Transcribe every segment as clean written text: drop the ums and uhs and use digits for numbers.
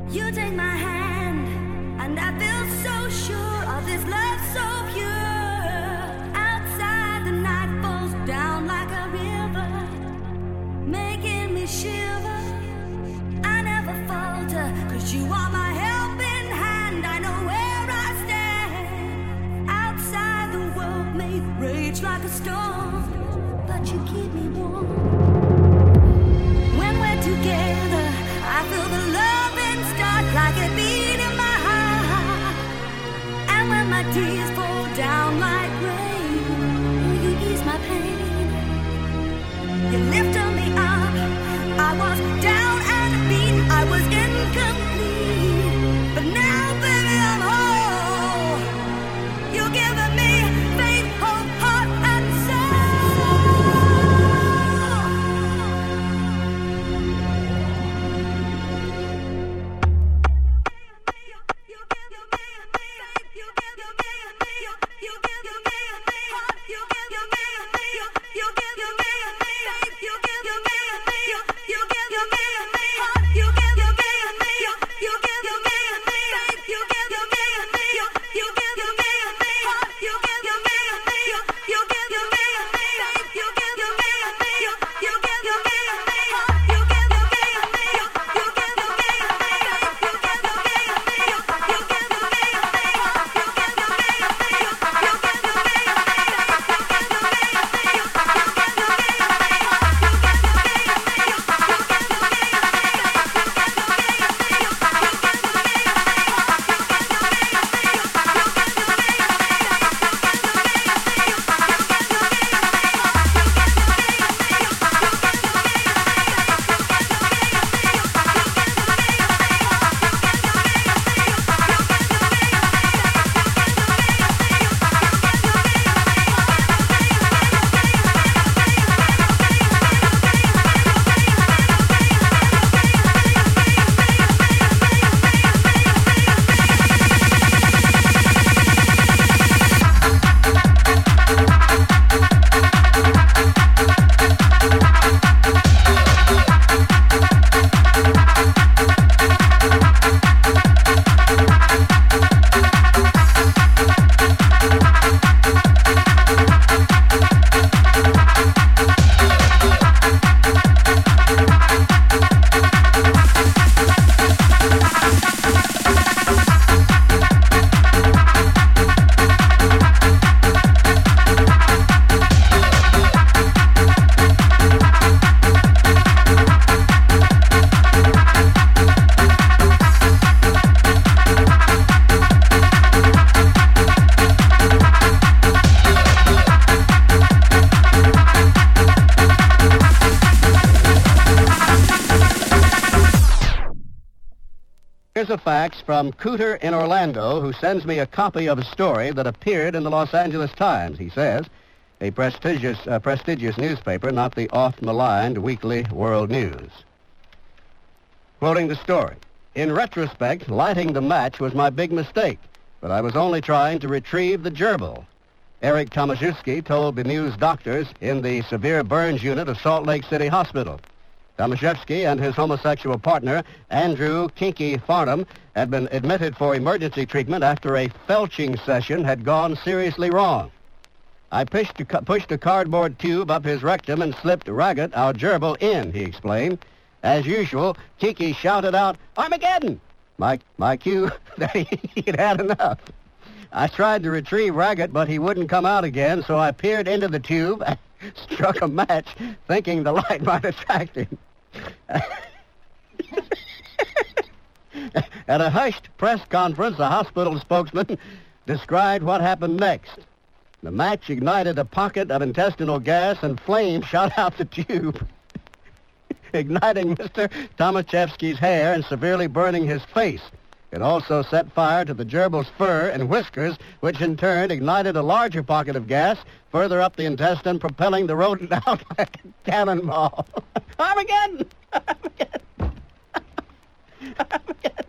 You take my hand, and I feel so sure of this love so pure. Outside the night falls down like a river, making me shiver. I never falter, 'cause you are my helping hand. I know where I stand. Outside the world may rage like a storm, but you keep me warm. When we're together, I feel the loving start like a beat in my heart. And when my tears fall down like rain, you ease my pain. You lifted me up. I was down and beat. I was incomplete. But now, baby, I'm whole. You're giving me faith, hope, heart, and Here's a fax from Cooter in Orlando, who sends me a copy of a story that appeared in the Los Angeles Times. He says, a prestigious newspaper, not the oft-maligned Weekly World News. Quoting the story, in retrospect, lighting the match was my big mistake, but I was only trying to retrieve the gerbil. Eric Tomaszewski told the news doctors in the severe burns unit of Salt Lake City Hospital. Tomaszewski and his homosexual partner, Andrew Kinky Farnham, had been admitted for emergency treatment after a felching session had gone seriously wrong. I pushed a cardboard tube up his rectum and slipped Raggett, our gerbil, in, he explained. As usual, Kinky shouted out, Armageddon! My cue that he'd had enough. I tried to retrieve Raggett, but he wouldn't come out again, so I peered into the tube and struck a match, thinking the light might attract him. At a hushed press conference, a hospital spokesman described what happened next. The match ignited a pocket of intestinal gas and flame shot out the tube, igniting Mr. Tomaszewski's hair and severely burning his face. It also set fire to the gerbil's fur and whiskers, which in turn ignited a larger pocket of gas further up the intestine, propelling the rodent out like a cannonball. Armageddon! Armageddon! Armageddon!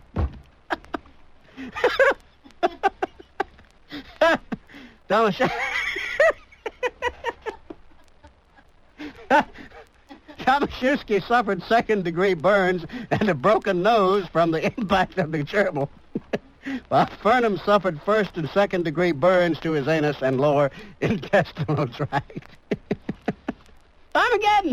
Tomaszewski Shusky suffered second-degree burns and a broken nose from the impact of the gerbil. While Furnham suffered first and second-degree burns to his anus and lower intestinal tract. Armageddon!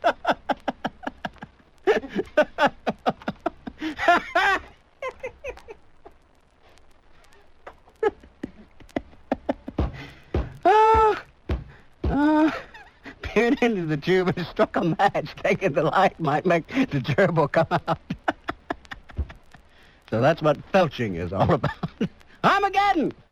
Peered into the tube and struck a match. Taking the light might make the gerbil come out. So that's what felching is all about. Armageddon!